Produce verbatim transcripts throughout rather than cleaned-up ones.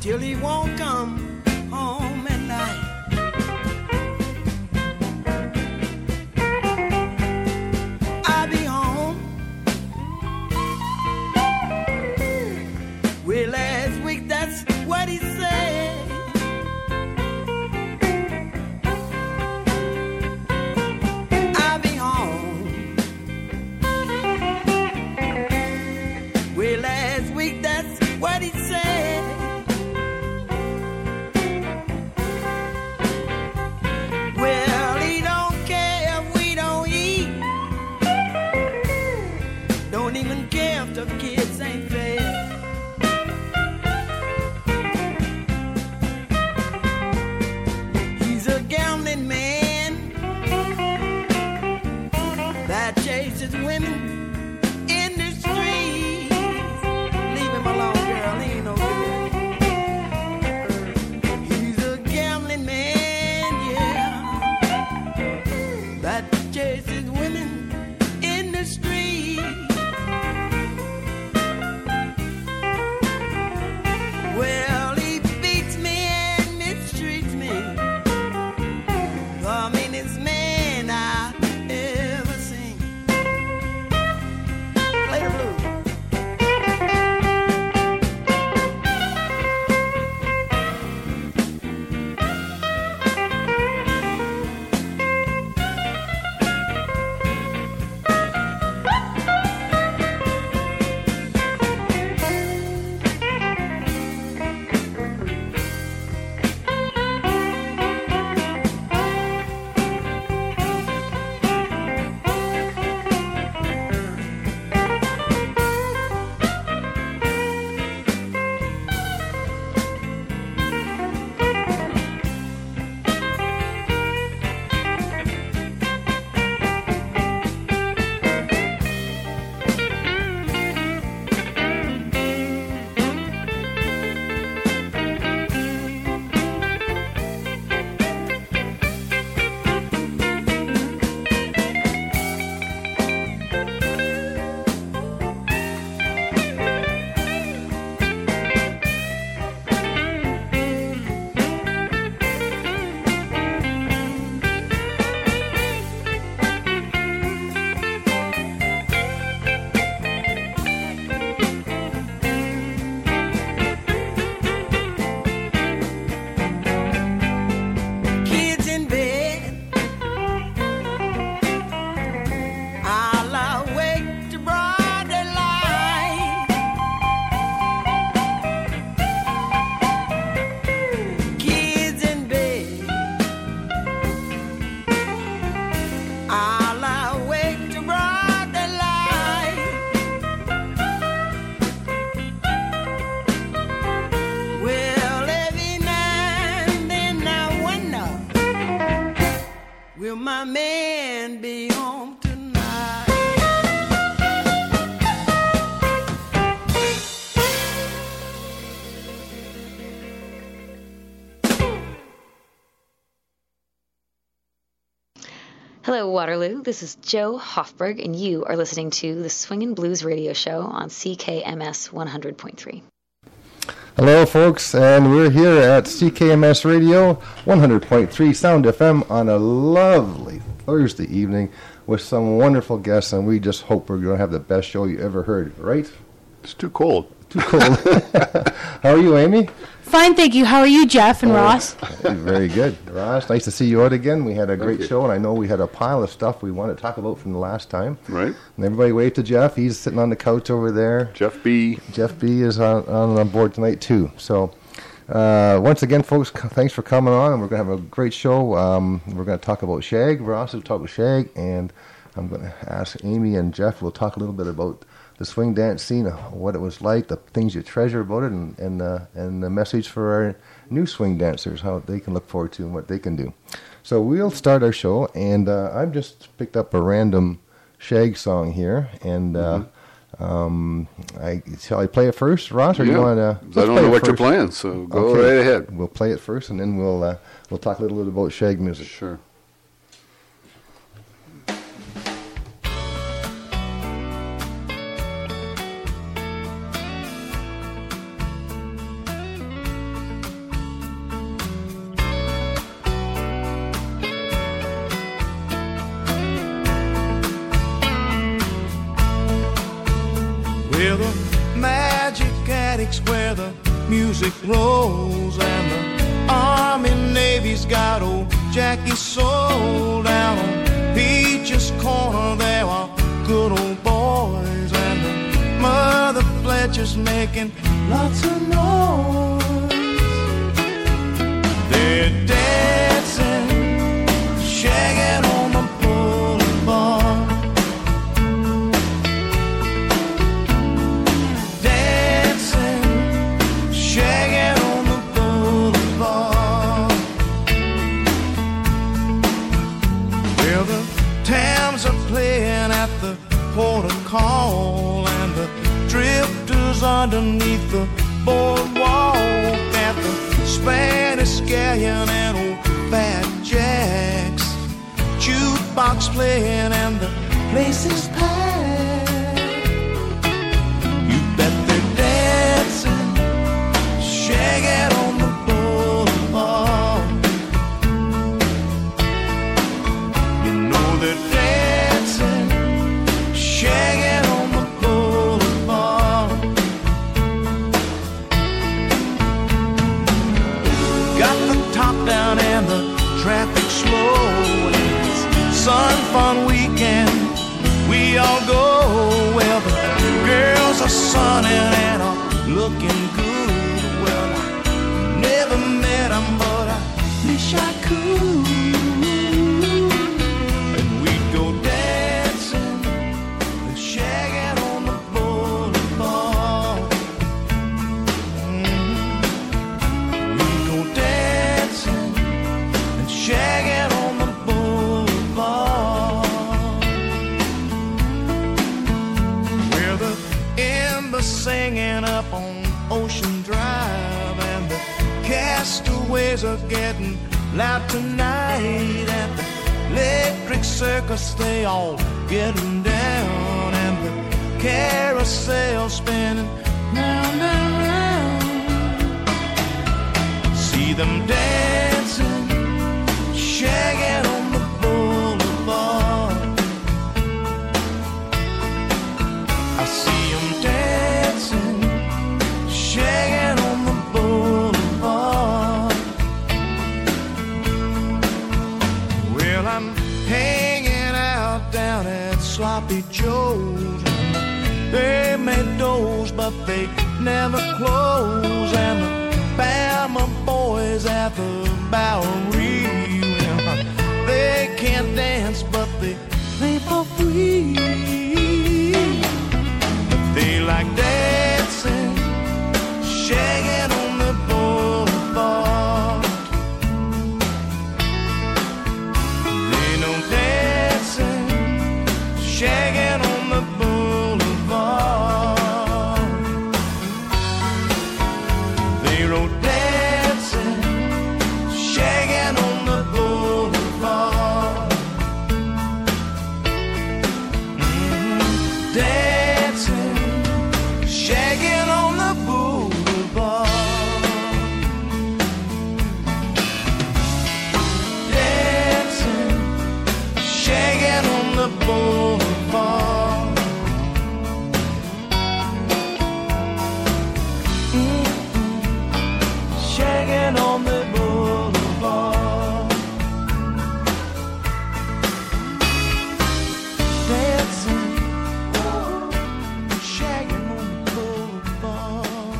till he won't come home at night. I'll be home. Well, last week that's what he said. I'll be home. Well, last week that's what he said. Well, he don't care if we don't eat. Don't even care if the kids ain't fed. He's a gambling man that chases women in the streets. Leave him alone, girl, he ain't no good. He's a gambling man, yeah, that chases women in the streets. Well, he beats me and mistreats me. The meanest man I ever seen. Play the blues. Kids in bed, I'll awake to broad daylight. Kids in bed, I'll awake to broad daylight. Well, every now and then I wonder, will my man be home tonight? Hello, Waterloo. This is Joe Hofberg, and you are listening to the Swingin' Blues radio show on C K M S one hundred point three. Hello, folks, and we're here at C K M S Radio one hundred point three Sound F M on a lovely Thursday evening with some wonderful guests, and we just hope we're going to have the best show you ever heard, right? It's too cold. Too cold. How are you, Amy? Fine, thank you. How are you, Jeff and Oh, Ross? Very good. Ross, nice to see you out again. We had a great you. show, and I know we had a pile of stuff we wanted to talk about from the last time. Right. And everybody wave to Jeff. He's sitting on the couch over there. Jeff B. Jeff B. is on, on, on board tonight, too. So, uh, once again, folks, c- thanks for coming on, and we're going to have a great show. Um, we're going to talk about Shag. Ross will talk about Shag, and I'm going to ask Amy and Jeff. We'll talk a little bit about the swing dance scene, what it was like, the things you treasure about it, and and, uh, and the message for our new swing dancers, how they can look forward to and what they can do. So we'll start our show, and uh, I've just picked up a random Shag song here, and uh, mm-hmm. um, I shall I play it first, Ross, or yeah. you want to? I don't know what you're playing, so go okay. right ahead. We'll play it first, and then we'll uh, we'll talk a little bit about Shag music. Sure. tracks where the music rolls, and the Army Navy's got old Jackie Soul. Down on Peach's Corner there are good old boys, and the Mother Fletcher's making lots of noise. They're dancing, shagging on the boulevard, dancing, shagging on the boulevard. Well, the Tams are playing at the port of call, and the drifters underneath the boardwalk at the Spanish Scallion and old Fat Jack's jukebox playing, and the place is packed. You bet they're dancing, shagging on the boulevard. You know they're dancing, shagging on the boulevard. Got the top down and the traffic slow, and it's sun fun weekend, we all go. Well, the girls are sunning and are looking good. Well, I never met them, but I wish I could. And we'd go dancing, shagging on the boulevard. Mm-hmm. We'd go dancing and shagging on the boulevard. Where the embers singing up on Ocean Drive, and the castaways are getting loud tonight. At the Electric Circus they all getting down, and the carousel spinning round and round. See them dancing, shagging on the boulevard. I see them dancing, shagging on the boulevard. Well, I'm hanging out down at Sloppy Joe's. They made doors, but they never close, and the Bama boys at the Bowery, well, they can't dance, but they play for free. But they like dancing, shagging on the boulevard. They know dancing, shagging on the boulevard. They wrote dancing, shagging on the boulevard. Mm-hmm. Dancing, shagging on the boulevard. Dancing, shagging on the boulevard. Mm-hmm. Shagging on the boulevard. Dancing, shagging on the boulevard.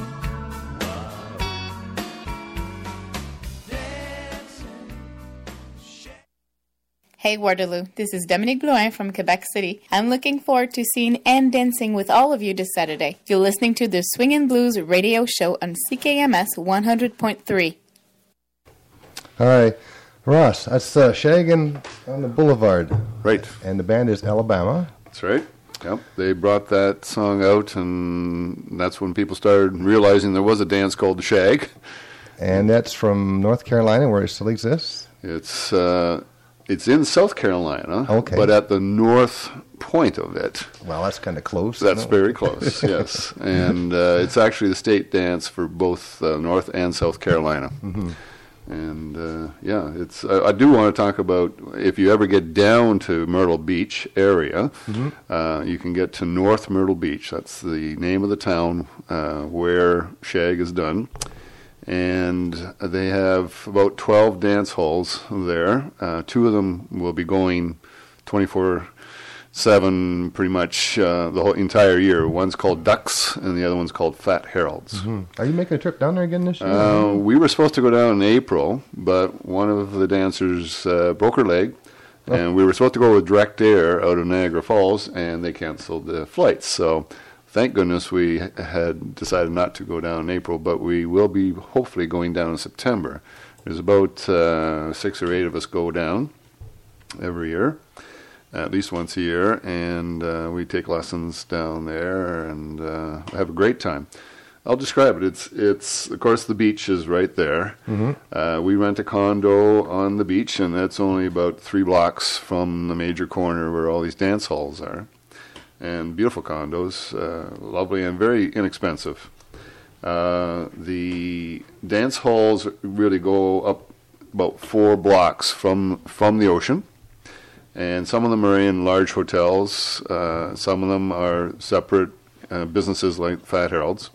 Dancing, shagging. Hey Waterloo, this is Dominique Blouin from Quebec City. I'm looking forward to seeing and dancing with all of you this Saturday. You're listening to the Swingin' Blues radio show on C K M S one hundred point three. All right, Ross, that's uh, shagging on the boulevard. Right. And the band is Alabama. That's right. Yep. They brought that song out, and that's when people started realizing there was a dance called the shag. And that's from North Carolina, where it still exists. It's uh, it's in South Carolina, Okay. but at the north point of it. Well, that's kind of close. That's no? very close, yes. And uh, it's actually the state dance for both uh, North and South Carolina. Mm-hmm. And uh, yeah, it's. I, I do want to talk about if you ever get down to Myrtle Beach area, mm-hmm. uh, you can get to North Myrtle Beach. That's the name of the town uh, where shag is done, and they have about twelve dance halls there. Uh, two of them will be going twenty-four seven pretty much uh, the whole entire year. One's called Ducks, and the other one's called Fat Harold's. Mm-hmm. Are you making a trip down there again this year? Uh, we were supposed to go down in April, but one of the dancers uh, broke her leg, oh. and we were supposed to go with direct air out of Niagara Falls, and they canceled the flights. So thank goodness we had decided not to go down in April, but we will be hopefully going down in September. There's about uh, six or eight of us go down every year. At least once a year, and uh, we take lessons down there and uh, have a great time. I'll describe it. It's, it's of course, the beach is right there. Mm-hmm. Uh, we rent a condo on the beach, and that's only about three blocks from the major corner where all these dance halls are. And beautiful condos, uh, lovely and very inexpensive. Uh, the dance halls really go up about four blocks from from the ocean. And some of them are in large hotels. Uh, some of them are separate uh, businesses like Fat Harold's.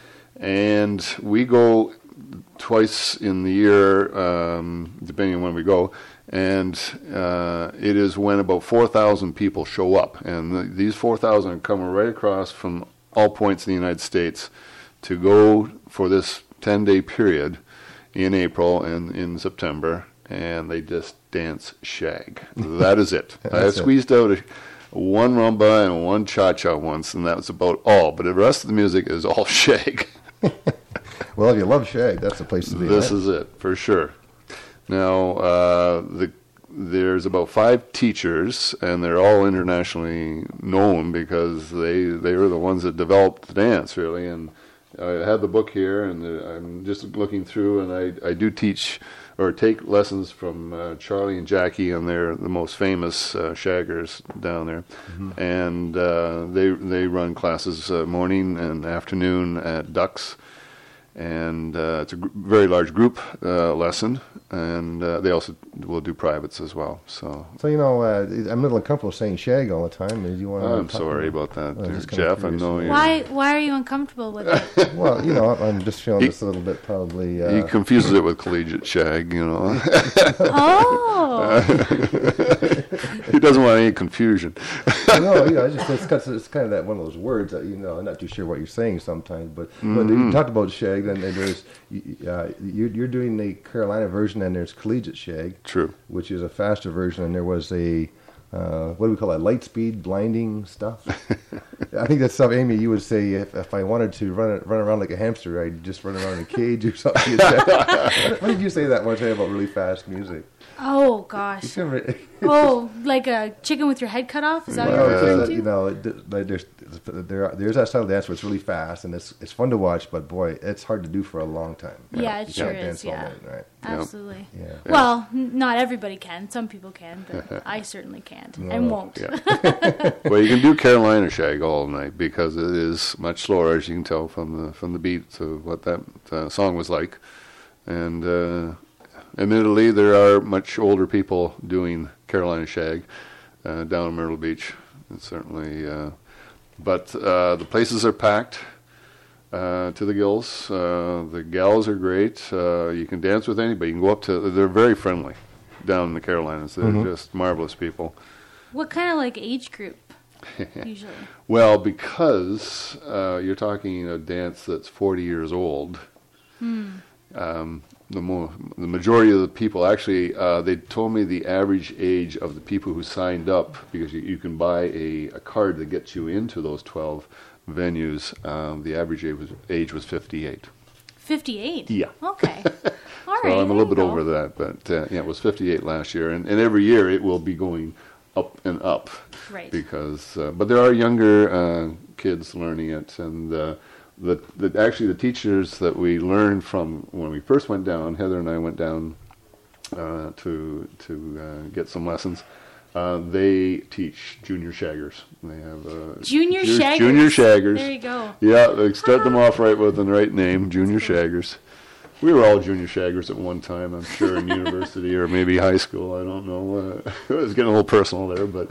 And we go twice in the year, um, depending on when we go. And uh, it is when about four thousand people show up. And the, these four thousand are coming right across from all points in the United States to go for this ten-day period in April and in September. And they just dance shag. That is it. I have squeezed out a, one rumba and one cha-cha once, and that was about all. But the rest of the music is all shag. Well, if you love shag, that's the place to be. This right? is it, for sure. Now, uh, the, there's about five teachers, and they're all internationally known because they, they were the ones that developed the dance, really. And I have the book here, and I'm just looking through, and I, I do teach or take lessons from uh, Charlie and Jackie, and they're the most famous uh, shaggers down there. Mm-hmm. And uh, they they run classes uh, morning and afternoon at Ducks. And uh, it's a gr- very large group uh, lesson, and uh, they also will do privates as well. So, so you know, uh, I'm a little uncomfortable saying shag all the time. Do you want I'm sorry about that, oh, dear Jeff. I know you. Why? Why are you uncomfortable with it? Well, you know, I'm just feeling he, just a little bit probably. Uh, he confuses it with collegiate shag, you know. Oh. He doesn't want any confusion. No, you know, it's, just, it's, kind of, it's kind of that one of those words that, you know, I'm not too sure what you're saying sometimes, but, mm-hmm. but you talked about shag, and there's uh, you're, you're doing the Carolina version, and there's collegiate shag. True. Which is a faster version, and there was a, uh, what do we call that, light speed blinding stuff? I think that's stuff, Amy, you would say if, if I wanted to run run around like a hamster, I'd just run around in a cage or something. What did you say that one time about really fast music? Oh, gosh. Oh, like a chicken with your head cut off? Is that well, what you're referring uh, to? You know, there's, there, there's that style of dance where it's really fast, and it's it's fun to watch, but boy, it's hard to do for a long time. Yeah, it you sure can't is, dance all yeah. night, right? Absolutely. Yeah. Well, n- not everybody can. Some people can, but I certainly can't No. and won't. Yeah. Well, you can do Carolina shag all night because it is much slower, as you can tell from the from the beat of what that uh, song was like. And uh, admittedly, there are much older people doing Carolina shag uh, down in Myrtle Beach. It's certainly, uh, but uh, the places are packed uh, to the gills. Uh, the gals are great. Uh, you can dance with anybody. You can go up to. They're very friendly down in the Carolinas. They're mm-hmm. just marvelous people. What kind of like age group usually? Well, because uh, you're talking a dance that's forty years old. Hmm. Um, the more, the majority of the people, actually, uh, they told me the average age of the people who signed up, because you, you can buy a, a card that gets you into those twelve venues. Um, the average age was, age was fifty-eight. fifty-eight? Yeah. Okay. All right. So I'm a little bit go. over that, but uh, yeah, it was fifty-eight last year, and, and every year it will be going up and up. Right. Because, uh, but there are younger uh, kids learning it, and uh, the, the actually the teachers that we learned from when we first went down, Heather and I went down uh, to to uh, get some lessons. Uh, they teach junior shaggers. They have uh, junior ju- shaggers. Junior shaggers. There you go. Yeah, they start them off right with the right name, junior shaggers. We were all junior shaggers at one time, I'm sure, in university or maybe high school. I don't know. Uh, it was getting a little personal there, but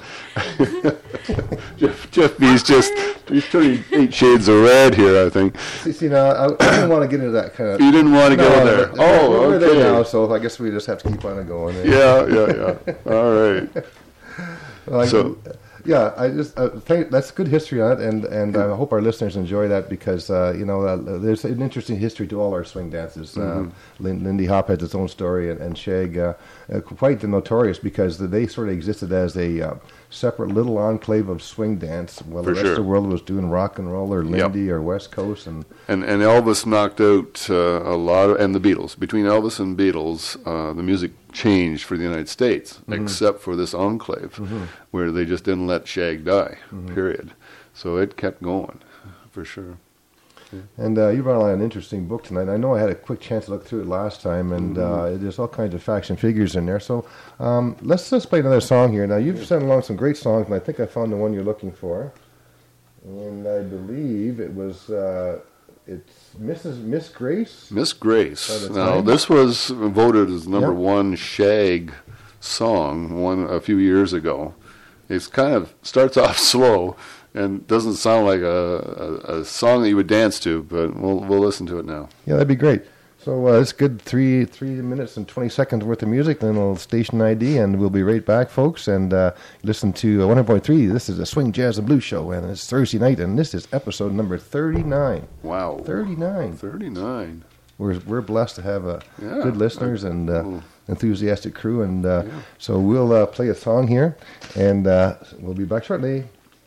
Jeff, Jeff B's just, he's turning eight shades of red here, I think. See, see now, I, I didn't want to get into that kind of... You didn't want to no, go there. Oh, we're okay. there now, so I guess we just have to keep on going. Yeah, yeah, yeah. All right. Well, so... I, Yeah, I just uh, think that's good history on it, and and I hope our listeners enjoy that because uh, you know uh, there's an interesting history to all our swing dances. Mm-hmm. Uh, Lin- Lindy Hop has its own story, and, and Shag uh, uh, quite notorious because they sort of existed as a uh, separate little enclave of swing dance, while For the rest sure. of the world was doing rock and roll or Lindy Yep. or West Coast, and And and Elvis knocked out uh, a lot of, and the Beatles. Between Elvis and Beatles, uh, the music changed for the United States, Mm-hmm. except for this enclave, Mm-hmm. where they just didn't let Shag die. Mm-hmm. Period. So it kept going, for sure. And uh, you brought on an interesting book tonight. I know I had a quick chance to look through it last time, and uh, there's all kinds of facts and figures in there. So um, let's just play another song here. Now, you've sent along some great songs, and I think I found the one you're looking for. And I believe it was, uh, it's Missus Miss Grace? Miss Grace. By the Now, time. this was voted as number Yep. one Shag song one a few years ago. It's kind of starts off slow and doesn't sound like a, a, a song that you would dance to, but we'll we'll listen to it now. Yeah, that'd be great. So uh, it's good three three minutes and twenty seconds worth of music, then we'll station I D, and we'll be right back, folks. And uh, listen to uh, one hundred point three. This is a Swing, Jazz, and Blues show, and it's Thursday night, and this is episode number thirty-nine. Wow. thirty-nine. thirty-nine. We're we're blessed to have uh, Yeah. good listeners and uh, Cool. enthusiastic crew, and uh, so we'll uh, play a song here, and uh, we'll be back shortly.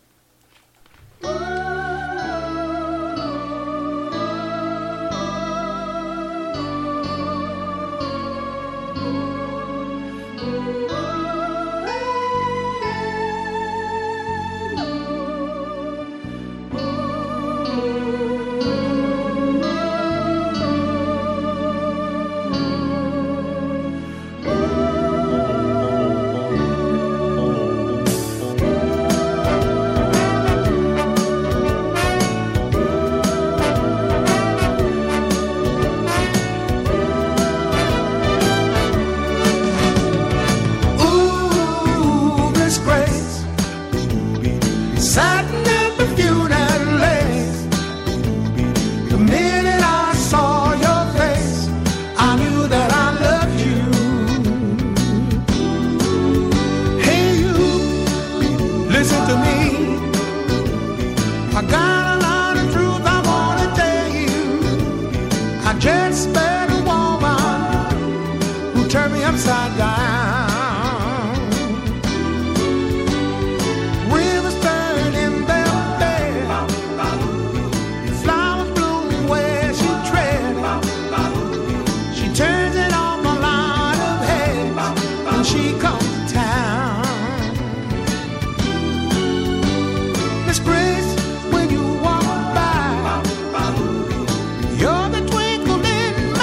Ooh, Miss Grace, satin and perfume and lace. The minute I saw your face, I knew that I loved you. Hey, you, listen to me. I got a lot of truth I wanna tell you. I just met a woman who turned me upside down. Rivers turn in their bed, flowers bloom where she tread. She turns it on my line of head when she comes to town. Miss Grace, when you walk by, you're the twinkle in my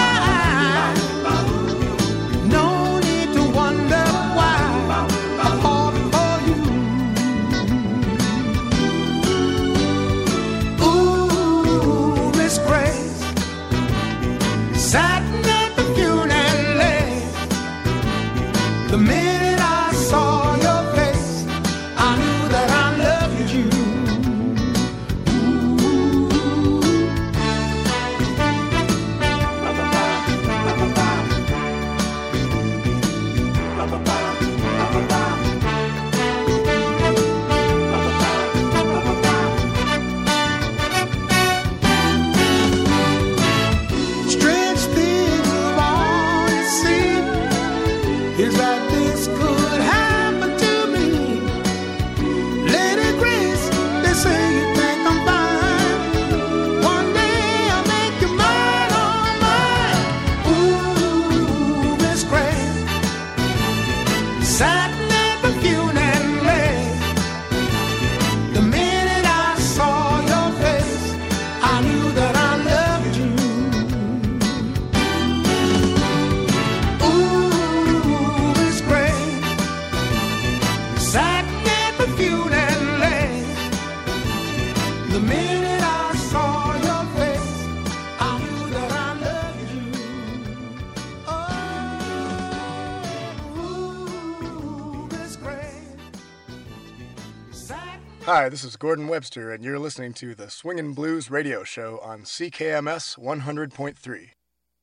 Hi, this is Gordon Webster, and you're listening to the Swingin' Blues Radio Show on C K M S one hundred point three.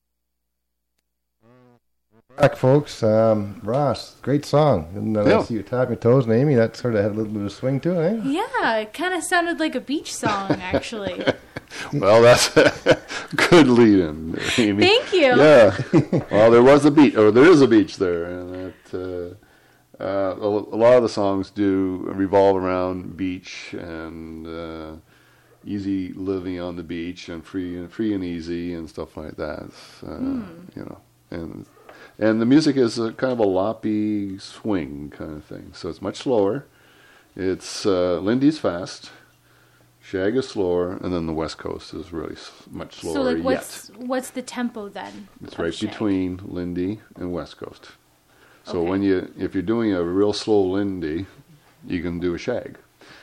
Back, folks. Um, Ross, great song. And uh, Yeah. I see you tapping your toes, and Amy, that sort of had a little bit of swing to it, eh? Yeah, it kind of sounded like a beach song, actually. Well, that's a good lead-in, Amy. Thank you. Yeah. Well, there was a beach, or there is a beach there, and it, uh, uh, a a lot of the songs do revolve around beach and uh, easy living on the beach and free and free and easy and stuff like that. Uh, Hmm. You know, and and the music is a kind of a loppy swing kind of thing, so it's much slower. It's uh, Lindy's fast. Shag is slower, and then the West Coast is really s- much slower So, like, yet. what's what's the tempo then? It's of right Shag? between Lindy and West Coast. So Okay. when you, if you're doing a real slow Lindy, you can do a Shag.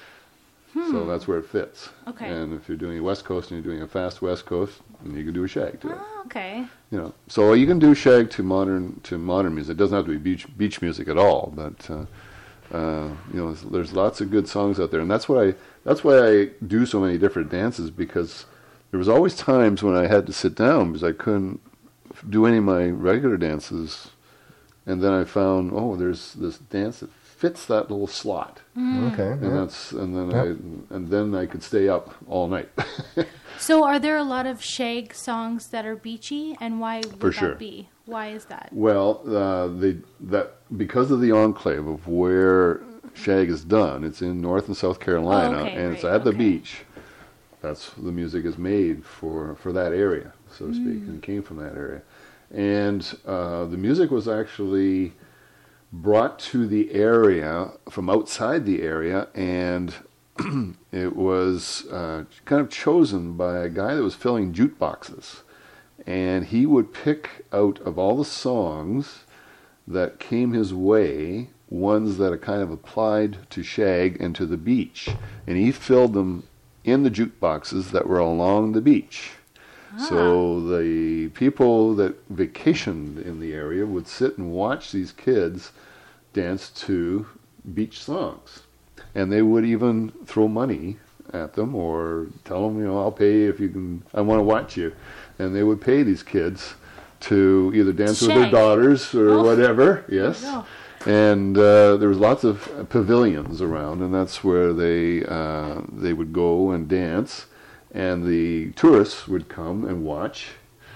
So that's where it fits. Hmm. Okay. And if you're doing West Coast and you're doing a fast West Coast, then you can do a Shag to it. Oh, okay. You know, so you can do Shag to modern to modern music. It doesn't have to be beach beach music at all, but uh, uh, you know, there's, there's lots of good songs out there, and that's why I that's why I do so many different dances, because there was always times when I had to sit down because I couldn't do any of my regular dances, and then I found, oh, there's this dance that fits that little slot, Okay. and yeah. that's and then Yep. I and then I could stay up all night. So, are there a lot of Shag songs that are beachy, and why would For that sure. be? Why is that? Well, uh, they that because of the enclave of where Shag is done, it's in North and South Carolina, Oh, okay, and it's right, at the okay. beach. That's the music is made for for that area, so to speak, Mm. and it came from that area. And uh, the music was actually brought to the area from outside the area, and it was uh, kind of chosen by a guy that was filling jute boxes. And he would pick out of all the songs that came his way, ones that are kind of applied to Shag and to the beach. And he filled them in the jute boxes that were along the beach. So the people that vacationed in the area would sit and watch these kids dance to beach songs. And they would even throw money at them or tell them, you know, I'll pay if you can, I want to watch you. And they would pay these kids to either dance with their Shag. daughters or Oh. whatever. Yes. There you go. And uh, there was lots of pavilions around, and that's where they uh, they would go and dance. And the tourists would come and watch,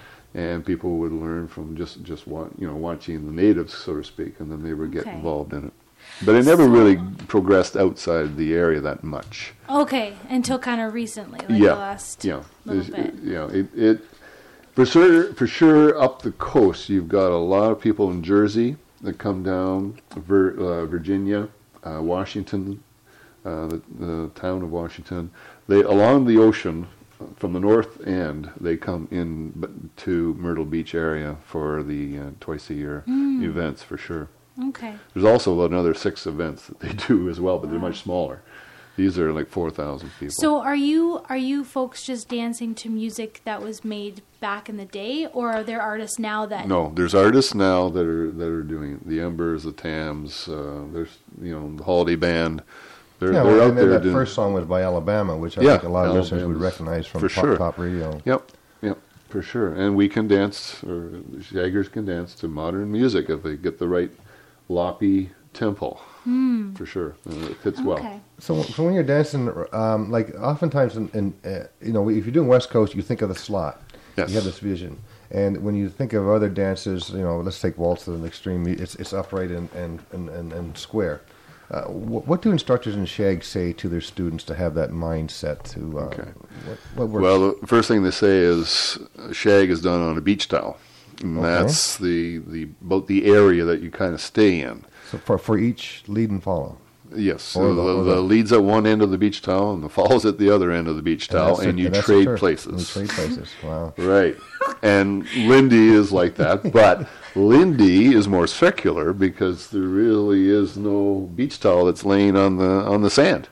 and people would learn from just just wa- you know watching the natives, so to speak, and then they would get Okay. involved in it. But it never So- really progressed outside the area that much. Okay, until kind of recently, like yeah, the last yeah, little There's- bit. you know, it, it for sure for sure up the coast. You've got a lot of people in Jersey that come down, Vir, uh, Virginia, uh, Washington, uh, the, the town of Washington. They along the ocean uh, from the north end. They come in b- to Myrtle Beach area for the uh, twice a year Mm. events for sure. Okay. There's also another six events that they do as well, but they're much smaller. These are like four thousand people. So are you are you folks just dancing to music that was made back in the day, or are there artists now that? No, there's artists now that are that are doing it. The Embers, the Tams. Uh, there's you know the Holiday Band. They're, Yeah, they're well, out and then there that doing. first song was by Alabama, which I Yeah, think a lot of listeners would Alabama's recognize from for Pop sure. Top Radio. Yep, yep, for sure. And we can dance, or the Shaggers can dance to modern music if they get the right loppy tempo. Hmm. For sure, and it fits well. Okay. So, so when you're dancing, um, like oftentimes, in, in uh, you know, if you're doing West Coast, you think of the slot. Yes. You have this vision, and when you think of other dances, you know, let's take waltz to an extreme. It's it's upright and and and, and, and square. Uh, what, what do instructors in Shag say to their students to have that mindset? To uh, Okay. what, what works? Well, the first thing they say is uh, Shag is done on a beach towel. And Okay. that's the, the about the area that you kind of stay in. so for for each lead and follow. Yes, Or so the- the, or the, the- lead's at one end of the beach towel, and the fall's at the other end of the beach towel, that's and, the- you that's the trade turf. places. You trade places. Wow. Right. And Lindy is like that, but Lindy is more circular because there really is no beach towel that's laying on the on the sand.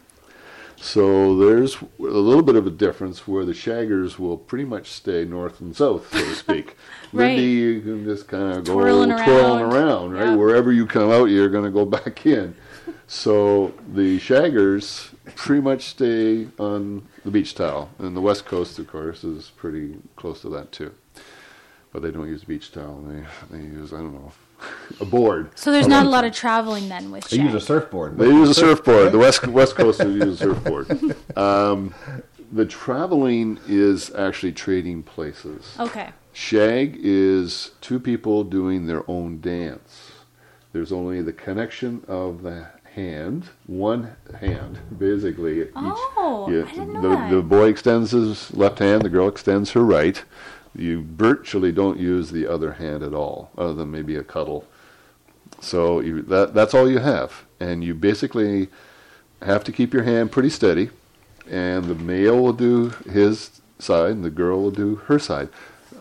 So there's a little bit of a difference where the Shaggers will pretty much stay north and south, so to speak. Right. Lindy, you can just kind of go Twirling twirling around. around, right? Yeah. Wherever you come out, you're going to go back in. So the shaggers pretty much stay on the beach towel, and the West Coast, of course, is pretty close to that too. But they don't use beach towel; they they use I don't know a board. So there's not a lot of traveling then with They shag. use a surfboard. They use a surfboard. The West West Coast will use a surfboard. Um, the traveling is actually trading places. Okay. Shag is two people doing their own dance. There's only the connection of the hand, one hand, basically. Each, Oh, yeah, I didn't know the, that. the boy extends his left hand, the girl extends her right. You virtually don't use the other hand at all, other than maybe a cuddle. So you, that that's all you have. And you basically have to keep your hand pretty steady, and the male will do his side, and the girl will do her side.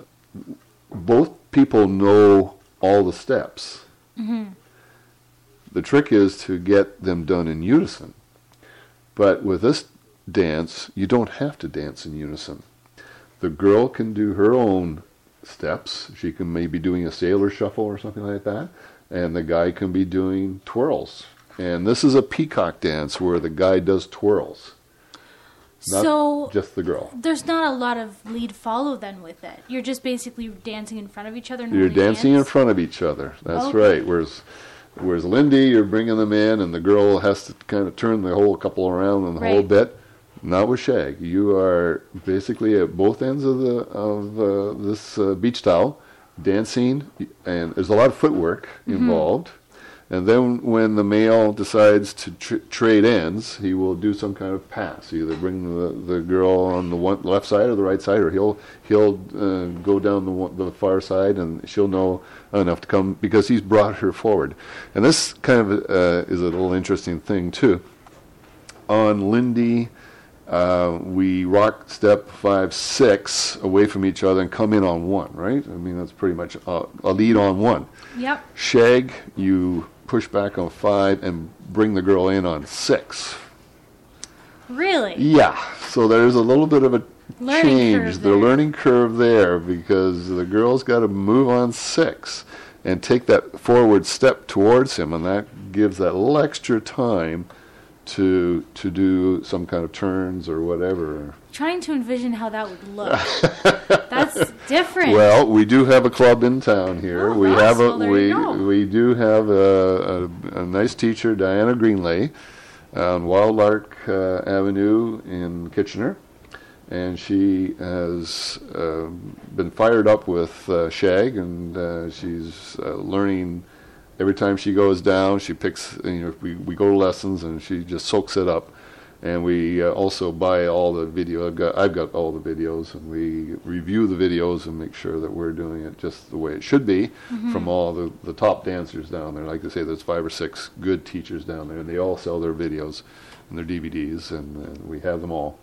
Both people know all the steps. Mm-hmm. The trick is to get them done in unison. But with this dance, you don't have to dance in unison. The girl can do her own steps. She can maybe doing a sailor shuffle or something like that. And the guy can be doing twirls. And this is a peacock dance where the guy does twirls. Not So just the girl. there's not a lot of lead follow then with it. You're just basically dancing in front of each other. And You're holding dancing in hands? front of each other. That's Okay. right. Whereas, whereas Lindy, you're bringing them in, and the girl has to kind of turn the whole couple around and the whole Right. bit. Not with shag. You are basically at both ends of the of uh, this uh, beach towel, dancing, and there's a lot of footwork involved. And then when the male decides to tr- trade ends, he will do some kind of pass. Either bring the, the girl on the one, left side or the right side, or he'll he'll uh, go down the one, the far side, and she'll know enough to come because he's brought her forward. And this kind of uh, is a little interesting thing too. On Lindy, uh, we rock step five, six away from each other and come in on one. Right? I mean that's pretty much a, a lead on one. Yep. Shag, you push back on five and bring the girl in on six. Really? Yeah, so there's a little bit of a Learning change, curve the there. learning curve there, because the girl's got to move on six and take that forward step towards him, and that gives that little extra time to to do some kind of turns or whatever. Trying to envision how that would look. That's different. Well, we do have a club in town here. Oh, we nice. have a Well, there we you go. we do have a, a, a nice teacher, Diana Greenlay, on Wild Lark uh, Avenue in Kitchener, and she has uh, been fired up with uh, shag, and uh, she's uh, learning. Every time she goes down, she picks. You know, we we go to lessons, and she just soaks it up. And we uh, also buy all the video. I've got I've got all the videos, and we review the videos and make sure that we're doing it just the way it should be from all the, the top dancers down there. Like I say, there's five or six good teachers down there, and they all sell their videos and their D V Ds, and, and we have them all.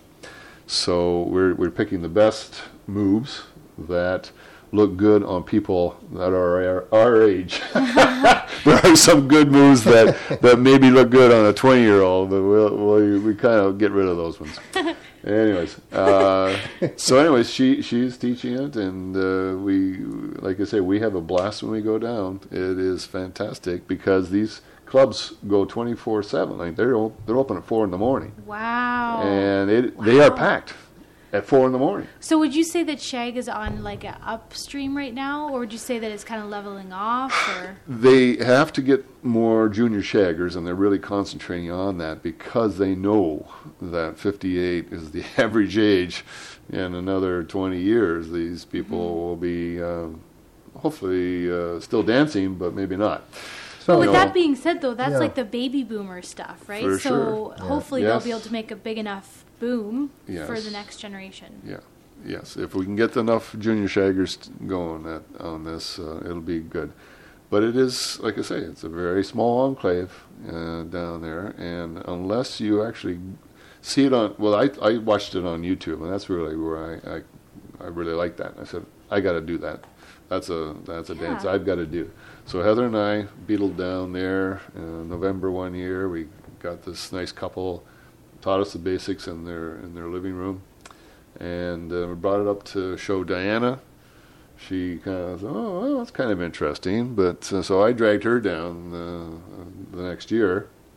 So we're we're picking the best moves that look good on people that are our, our age. There are some good moves that, that maybe look good on a twenty-year-old, but we'll, we'll, we kind of get rid of those ones. Anyways, uh, so anyways, she she's teaching it, and uh, we, like I say, we have a blast when we go down. It is fantastic because these clubs go twenty-four seven. Like they're o- they're open at four in the morning, Wow. and it, they are Wow. packed at four in the morning. So would you say that shag is on like a upstream right now, or would you say that it's kind of leveling off? Or They have to get more junior shaggers, and they're really concentrating on that because they know that fifty-eight is the average age. In another twenty years, these people Mm-hmm. will be um, hopefully uh, still dancing, but maybe not. So, with you that know, being said, though, that's Yeah. like the baby boomer stuff, right? For so sure. Yeah. hopefully Yes. they'll be able to make a big enough boom for Yes. the next generation. Yeah, yes. If we can get enough junior shaggers t- going at, on this, uh, it'll be good. But it is, like I say, it's a very small enclave uh, down there, and unless you actually see it on, well, I, I watched it on YouTube, and that's really where I, I, I really like that. I said, I got to do that. That's a that's a dance Yeah. I've got to do. So Heather and I beetled down there in November one year. We got this nice couple, taught us the basics in their in their living room, and uh, we brought it up to show Diana. She kind of thought, oh, well, that's kind of interesting. But uh, so I dragged her down uh, the next year,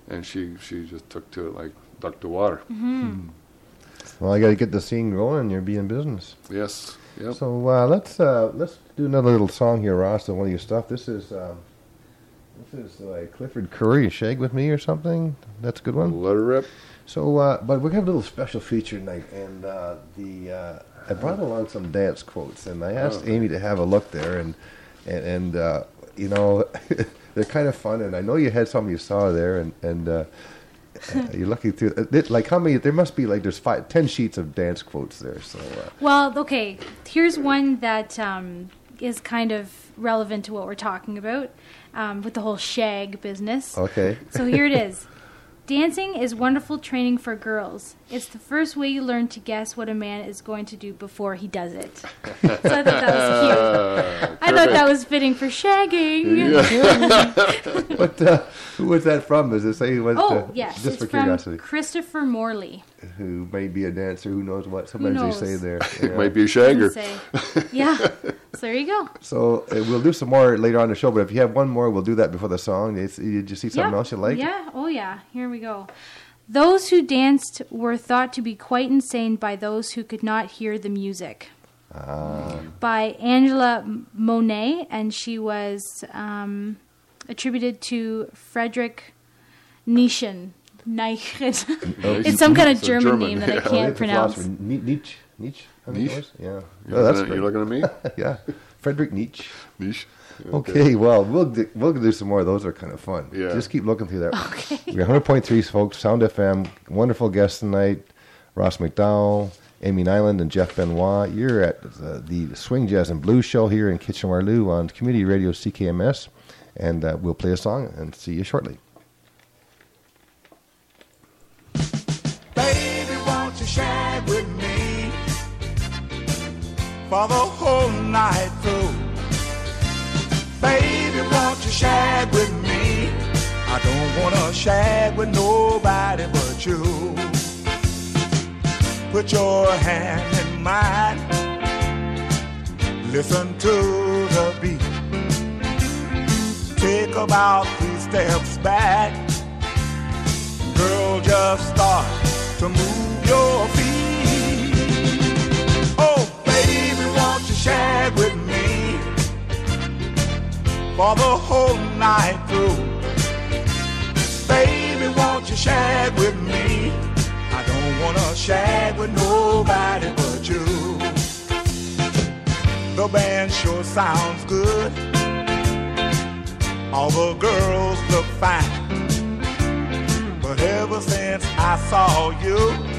and she she just took to it like duck to water. Mm-hmm. Well, I got to get the scene going, and you're being business. Yes. Yep. So uh, let's uh, let's do another little song here, Ross. Of one of your stuff. This is um, this is like Clifford Curry, Shag with Me or something. That's a good one. Let her rip. So, uh, but we have a little special feature tonight, and uh, the uh, I brought along some dance quotes, and I asked Oh. Amy to have a look there, and and, and uh, you know they're kind of fun, and I know you had some you saw there, and and uh, you're looking through it, like how many? There must be like there's five, ten sheets of dance quotes there. So, uh, Well, okay, here's one that um, is kind of relevant to what we're talking about um, with the whole shag business. okay. So here it is. Dancing is wonderful training for girls. It's the first way you learn to guess what a man is going to do before he does it. So I thought that was cute. Uh, I thought that was fitting for shagging. But uh, who was that from? Does it say who was? Oh, uh, yes. Just It's for from curiosity. Christopher Morley. Who may be a dancer? Who knows what? Sometimes knows? they say there. It Yeah. might be a Doesn't shagger. say. Yeah. So there you go. So uh, we'll do some more later on the show. But if you have one more, we'll do that before the song. It's, you just see something Yeah. else you like? Yeah. Oh, yeah. Here we go. Those who danced were thought to be quite insane by those who could not hear the music. Ah. By Angela Monet, and she was um, attributed to Frederick Nietzsche. Nietzsche. It's some kind of It's a German, German, name that yeah. I Oh, can't it's a pronounce. philosopher. Ni- Nietzsche. Nietzsche. I think it Nietzsche? was? Yeah. You're, Oh, that's looking, at, great. you're looking at me? Yeah. Frederick Nietzsche. Niche. Okay, well, we'll do, we'll do some more. Those are kind of fun. Yeah. Just keep looking through that. Okay. We're one hundred point three, folks. Sound F M. Wonderful guests tonight. Ross McDowell, Amy Nyland, and Jeff Benoit. You're at uh, the Swing Jazz and Blues Show here in Kitchener-Waterloo on Community Radio C K M S. And uh, we'll play a song and see you shortly. Baby, won't you shag with me for the whole night through? Baby, won't you shag with me? I don't wanna shag with nobody but you. Put your hand in mine. Listen to the beat. Take about three steps back. Girl, just start to move your feet. Oh, baby, won't you shag with me for the whole night through? Baby, won't you shag with me? I don't wanna shag with nobody but you. The band sure sounds good. All the girls look fine. But ever since I saw you,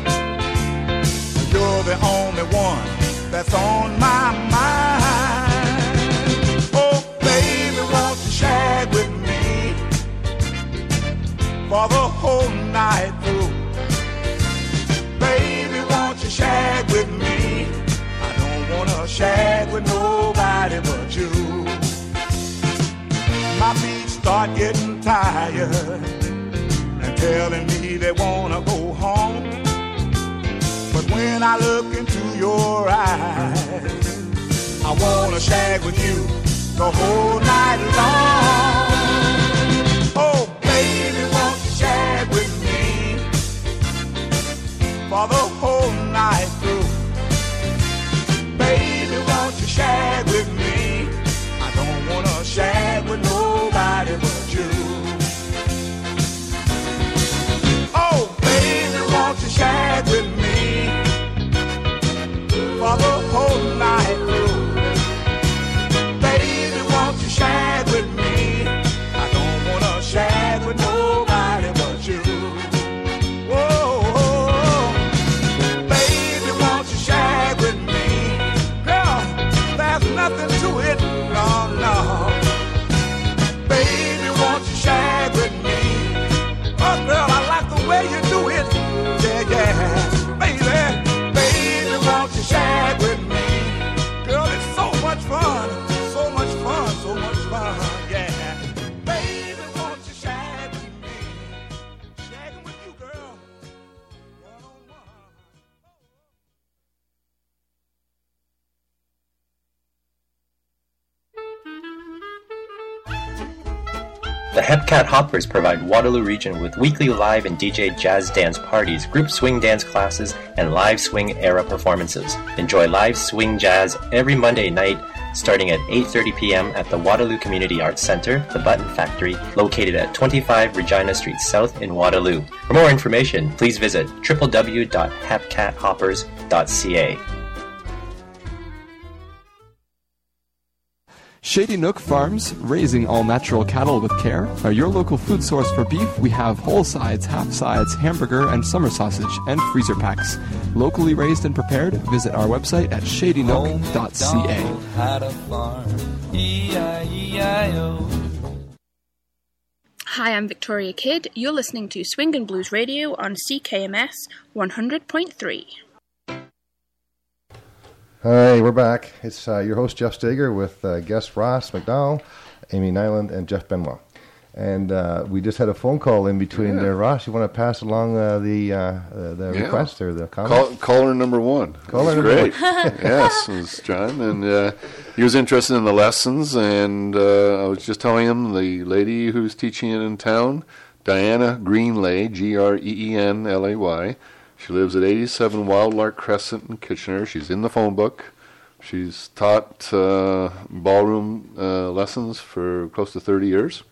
you're the only one that's on my mind. Oh, baby, won't you shag with me for the whole night through? Baby, won't you shag with me? I don't wanna shag with nobody but you. My feet start getting tired and telling me they wanna go home. But when I look into your eyes, I wanna shag with you the whole night long. Oh, baby, won't you shag with me for the whole night through? Baby, won't you shag with me? I don't wanna shag with nobody but you. Oh, baby, won't you shag with me for the whole night through? Baby, won't you shag with me? I don't wanna shag with nobody but you. Whoa, baby, won't you shag with me? Girl, there's nothing to it, no, no. Baby, won't you shag with me? Oh, girl, I like the way you do it. Yeah, yeah. Baby, baby, won't you shag with me? Girl, it's so much fun. So much fun, so much fun. Yeah. Baby, won't you shag with me? Shagging with you, girl. One on one. The Hepcat Hoppers provide Waterloo Region with weekly live and D J jazz dance parties, group swing dance classes, and live swing era performances. Enjoy live swing jazz every Monday night starting at eight thirty p.m. at the Waterloo Community Arts Centre, the Button Factory, located at twenty-five Regina Street South in Waterloo. For more information, please visit w w w dot hepcat hoppers dot c a. Shady Nook Farms, raising all-natural cattle with care, are your local food source for beef. We have whole sides, half sides, hamburger, and summer sausage, and freezer packs. Locally raised and prepared, visit our website at shady nook dot c a. Hi, I'm Victoria Kidd. You're listening to Swing and Blues Radio on C K M S one hundred point three. Hi, we're back. It's uh, your host, Jeff Steger, with uh, guests Ross McDowell, Amy Nyland, and Jeff Benoit. And uh, we just had a phone call in between Yeah. there. Ross, you want to pass along uh, the uh, uh, the Yeah. request or the comment? Call, caller number one. Caller It was number great. one. Yes, it was John. And uh, he was interested in the lessons. And uh, I was just telling him the lady who's teaching it in town, Diana Greenlay, G R E E N L A Y. She lives at eighty-seven Wildlark Crescent in Kitchener. She's in the phone book. She's taught uh, ballroom uh, lessons for close to thirty years.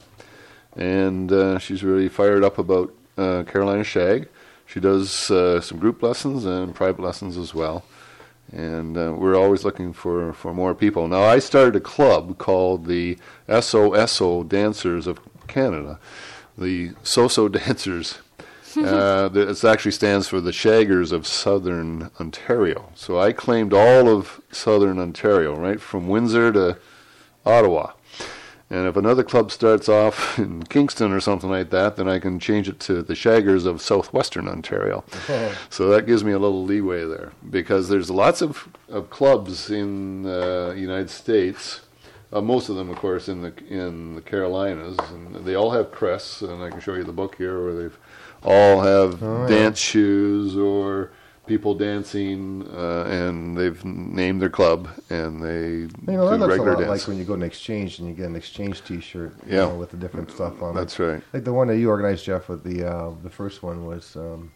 And uh, she's really fired up about uh, Carolina Shag. She does uh, some group lessons and private lessons as well. And uh, we're always looking for, for more people. Now, I started a club called the S O S O Dancers of Canada, the So-So Dancers. Uh, it actually stands for the Shaggers of Southern Ontario. So I claimed all of Southern Ontario, right from Windsor to Ottawa. And if another club starts off in Kingston or something like that, then I can change it to the Shaggers of Southwestern Ontario. So that gives me a little leeway there, because there's lots of, of clubs in the uh, United States. Uh, most of them, of course, in the in the Carolinas, and they all have crests. And I can show you the book here, where they've all have Oh, yeah. dance shoes or people dancing, uh, and they've named their club, and they You know, that do looks a regular lot dance. like when you go to an exchange and you get an exchange T-shirt, you Yeah. know, with the different stuff on it. That's right. Like the one that you organized, Jeff, with the uh, the first one was um,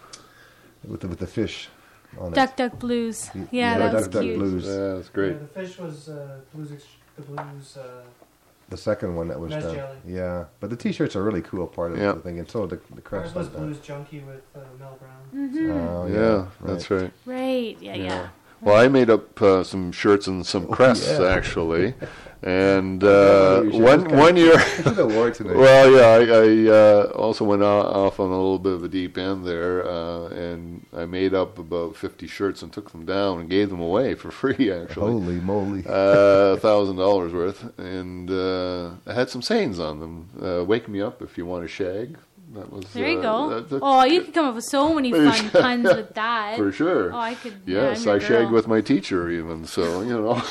with the with the fish on Duck Duck Blues. Y- Yeah, yeah, that was Duck Duck cute. Blues. Yeah, that's great. Yeah, the fish was uh, blues. Ex- the blues. Uh, The second one that was Mez done. jelly. Yeah, but the T-shirts are a really cool part of Yeah. the thing, and so the the ours crest was like that. blues junkie with uh, Mel Brown. Mhm. Oh, yeah, yeah, that's right. right. Right. Yeah. Yeah. Well, I made up uh, some shirts and some Oh, crests yeah. actually, and uh, You should one just kinda- one year. you should have wore it tonight. Well, yeah, I, I uh, also went o- off on a little bit of a deep end there, uh, and I made up about fifty shirts and took them down and gave them away for free. Actually, Holy moly! a thousand dollars worth, and uh, I had some sayings on them. Uh, Wake me up if you want to shag. That was There you uh, go. that- that- Oh, you could come up with so many fun puns with that. For sure. Oh, I could. Yes, yeah, I'm I your shagged girl. with my teacher even, so, you know.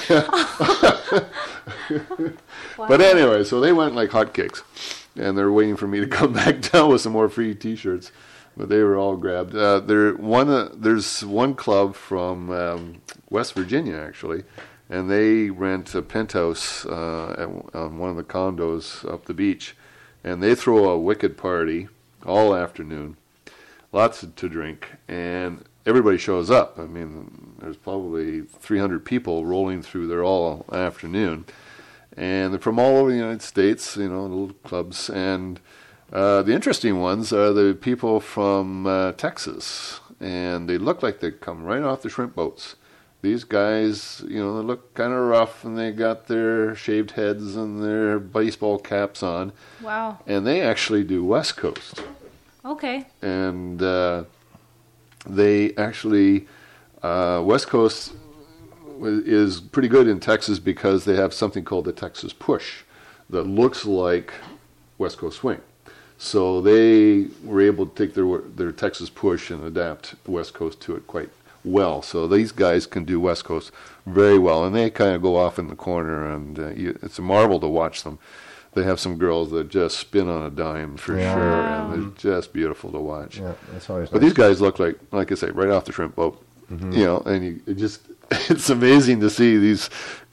Wow. But anyway, so they went like hotcakes, and they're waiting for me to come back down with some more free T-shirts. But they were all grabbed. Uh, there, one, uh, there's one club from um, West Virginia, actually, and they rent a penthouse uh, at, on one of the condos up the beach, and they throw a wicked party all afternoon, lots to drink, and everybody shows up. I mean, there's probably three hundred people rolling through there all afternoon, and they're from all over the United States, you know, little clubs, and uh, the interesting ones are the people from uh, Texas, and they look like they come right off the shrimp boats. These guys, you know, they look kind of rough, and they got their shaved heads and their baseball caps on. Wow. And they actually do West Coast. Okay. And uh, they actually, uh, West Coast is pretty good in Texas because they have something called the Texas Push that looks like West Coast Swing. So they were able to take their their Texas Push and adapt West Coast to it quite well. So these guys can do West Coast very well, and they kind of go off in the corner, and uh, you, it's a marvel to watch them. They have some girls that just spin on a dime for Yeah. sure, Wow. and they're just beautiful to watch. Yeah, that's always But nice. these guys look like, like I say, right off the shrimp boat, Mhm. you know, and you it just it's amazing to see these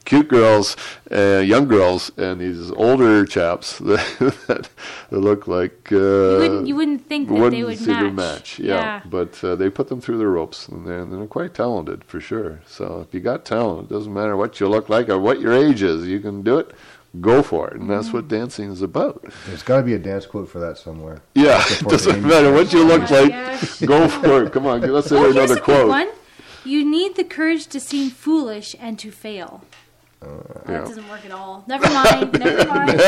cute girls, uh, young girls, and these older chaps that, that look like uh, you wouldn't you wouldn't think that wouldn't they would see their match. match. Yeah, Yeah. but uh, they put them through the ropes, and they're, they're quite talented for sure. So if you got talent, it doesn't matter what you look like or what your age is. You can do it. Go for it, and that's what dancing is about. There's got to be a dance quote for that somewhere. Yeah, it doesn't matter what you look like. Go for it. Come on, let's hear Oh, here's another a good quote. one. You need the courage to seem foolish and to fail. Uh, Oh, yeah. that doesn't work at all. Never mind. Never mind.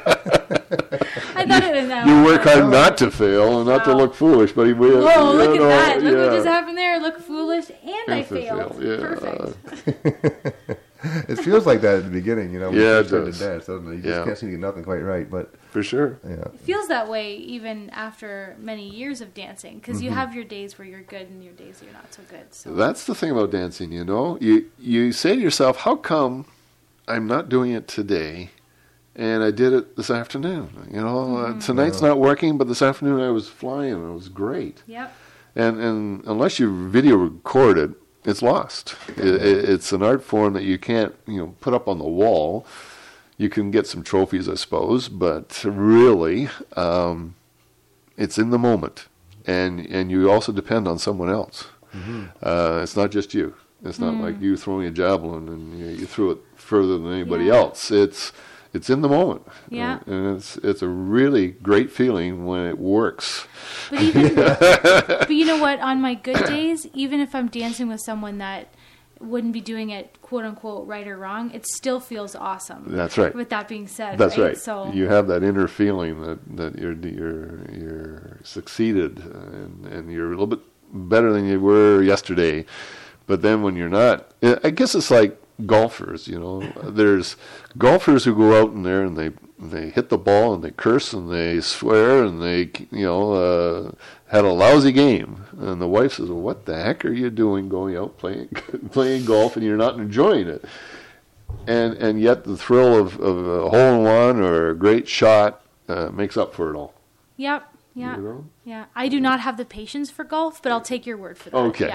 I thought it was that You one. work hard not to fail and not to look foolish, but he will. Whoa, look you at know, that. Look yeah. what just happened there. Look foolish and I And to failed. fail, yeah. Perfect. It feels like that at the beginning, you know. when Yeah, you it start does. to dance, doesn't it? You just Yeah. can't seem to get nothing quite right, but for sure. Yeah. It feels that way even after many years of dancing because you Mhm. have your days where you're good and your days you're not so good. So That's the thing about dancing, you know. You you say to yourself, how come I'm not doing it today and I did it this afternoon? You know, uh, tonight's Yeah. not working, but this afternoon I was flying and it was great. Yep. And and unless you video record it, it's lost. It, it, it's an art form that you can't, you know, put up on the wall. You can get some trophies, I suppose, but really, um, it's in the moment, and and you also depend on someone else. Mhm. Uh, it's not just you. It's not Mm. like you throwing a javelin and you, you threw it further than anybody Yeah. else. It's it's in the moment. Yeah. Uh, and it's it's a really great feeling when it works. But even, but you know what? On my good days, even if I'm dancing with someone that wouldn't be doing it "quote unquote" right or wrong, it still feels awesome. That's right. With that being said, That's right. So You have that inner feeling that, that you're you're you're succeeded and and you're a little bit better than you were yesterday. But then when you're not, I guess it's like golfers. You know, there's golfers who go out in there and they they hit the ball and they curse and they swear and they you know uh, had a lousy game. And the wife says, well, "What the heck are you doing going out playing playing golf and you're not enjoying it?" And and yet the thrill of, of a hole in one or a great shot uh, makes up for it all. Yep. Yeah. You know? Yeah. I do not have the patience for golf, but I'll take your word for that. Okay.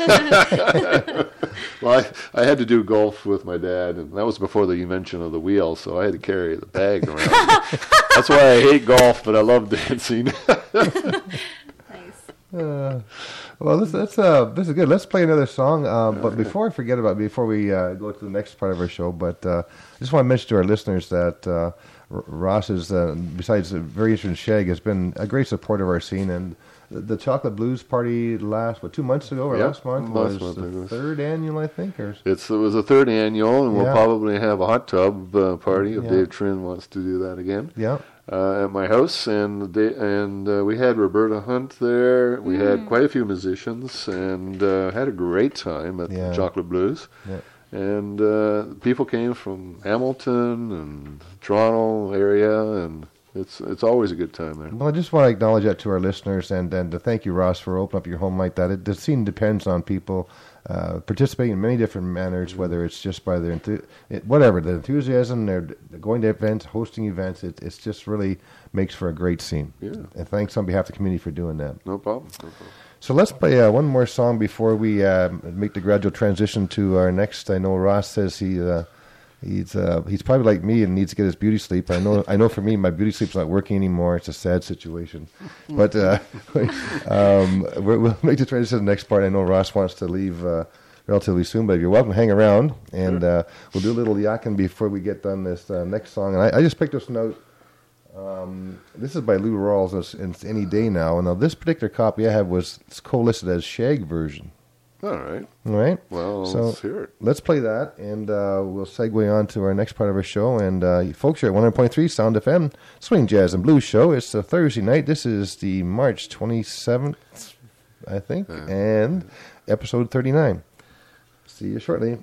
Yeah. Well, I, I had to do golf with my dad, and that was before the invention of the wheel, so I had to carry the bag around. That's why I hate golf, but I love dancing. Uh, well, this that's uh this is good. Let's play another song. Uh, but before I forget about before we uh, go to the next part of our show, but uh, I just want to mention to our listeners that uh, R- Ross is uh, besides a very interesting shag, has been a great supporter of our scene. And the, the Chocolate Blues Party last what two months ago or Yeah, last month last was month it the was. third annual, I think. Or It's it was a third annual, and we'll Yeah. probably have a hot tub uh, party if Yeah. Dave Trin wants to do that again. Yeah. Uh, at my house, and the day, and uh, we had Roberta Hunt there. We Mm. had quite a few musicians, and uh, had a great time at Yeah. the Chocolate Blues. Yeah. And uh, people came from Hamilton and Toronto area, and it's it's always a good time there. Well, I just want to acknowledge that to our listeners, and, and to thank you, Ross, for opening up your home like that. It, the scene depends on people uh, participating in many different manners, whether it's just by their enthu- it, whatever the enthusiasm, they're, they're going to events, hosting events. It it's just really makes for a great scene. Yeah. And thanks on behalf of the community for doing that. No problem. No problem. So let's play uh, one more song before we uh, make the gradual transition to our next. I know Ross says he uh, he's uh, he's probably like me and needs to get his beauty sleep. I know I know for me my beauty sleep's not working anymore. It's a sad situation, but uh, um, we're, we'll make the transition to the next part. I know Ross wants to leave uh, relatively soon, but you're welcome to hang around, and uh, we'll do a little yakking before we get done this uh, next song. And I, I just picked this note. Um, this is by Lou Rawls. It's, it's Any Day Now. And now this particular copy I have was co-listed as Shag version. All right. All right. Well, so let's hear it. Let's play that, and uh, we'll segue on to our next part of our show. And uh, you folks, you're at one hundred point three Sound F M, Swing Jazz and Blues Show. It's a Thursday night. This is the March twenty-seventh, I think, Yeah. and episode thirty-nine. See you shortly.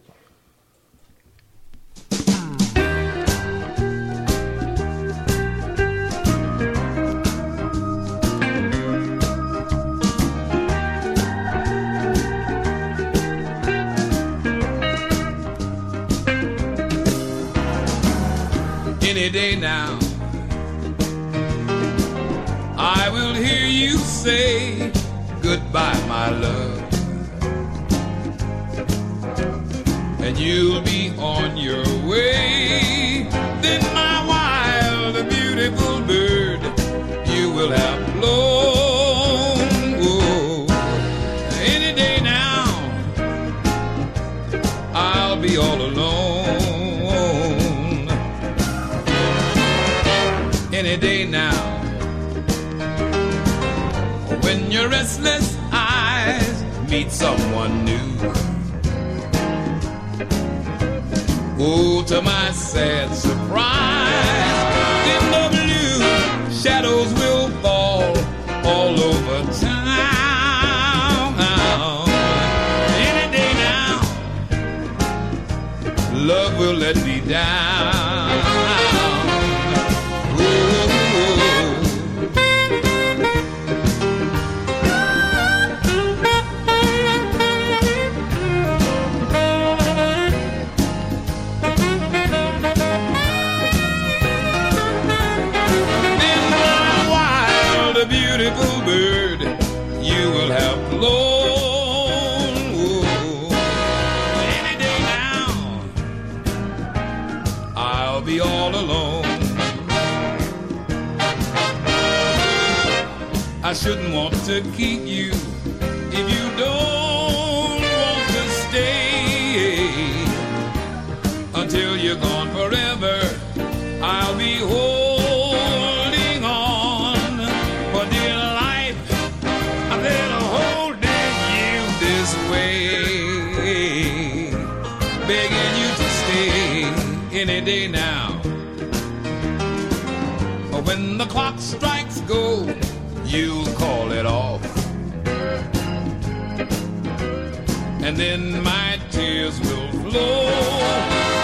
Any day now, I will hear you say goodbye, my love. and you'll be on your way. Then my wild, beautiful bird, you will have flown. Whoa. Any day now, I'll be all alone. Any day now, when your restless eyes meet someone new. Oh, to my sad surprise, in the blue, shadows will fall all over town. Any day now, love will let me down. Beautiful bird, you will have flown. Whoa. Any day now, I'll be all alone. I shouldn't want to keep you if you don't want to stay. Until you're gone forever, I'll be holding on. For dear life, I'm there holding you this way, begging you to stay any day now. When the clock strikes gold, you'll call it off, and then my tears will flow.